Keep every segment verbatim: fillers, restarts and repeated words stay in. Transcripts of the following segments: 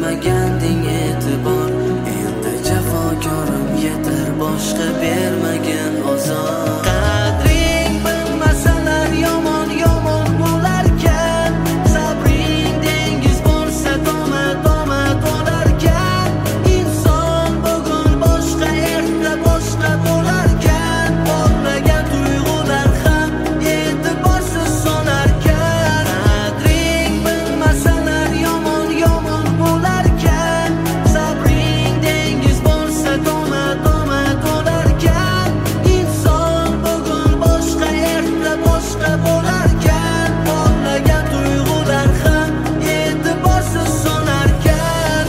bermaganding e'tibor. Endi jafokorim yetar, boshqa bermagin ozor. Qadring bilmasalar yomon yomon bo'larkan, sabring dengiz bo'lsa doma doma to'larkan. Inson bugun boshqa, erta boshqa bo'larkan. Bo'lmagan tuyg'ular ham e'tiborsiz sonarkan. Qadring bilmasalar yomon yomon bo'larkan, sabring dengiz bo'lsa doma doma to'larkan. Inson bugun boshqa, erta boshqa bo'larkan. Bo'lmagan tuyg'ular ham e'tiborsiz sonarkan.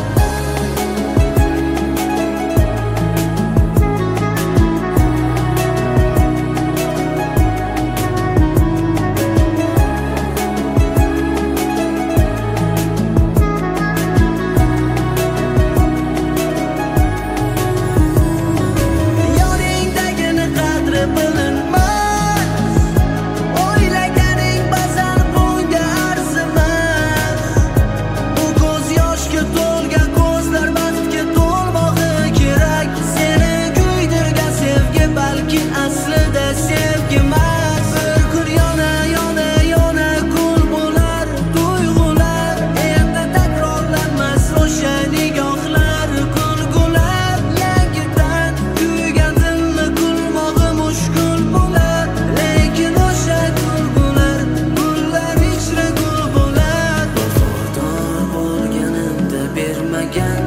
Yoningdagini qadri bilinmas, o'ylaganing ba'zan bunga arzimas. Bu ko'z yoshga to'lgan ko'zlar baxtga to'lmog'i kerak. Seni kuydirgan sevgi balki aslida sevgimas. Bir kun yona yona yona kul bo'lar tuyg'ular. Endi takrorlanmas o'sha nigohlar, kulgular. Yangidan kuygan dilni kulmog'i mushkul bo'lar. Lekin o'sha kulgular gullar ichra gul bo'lar. Vafodor bo'lganimda bermagan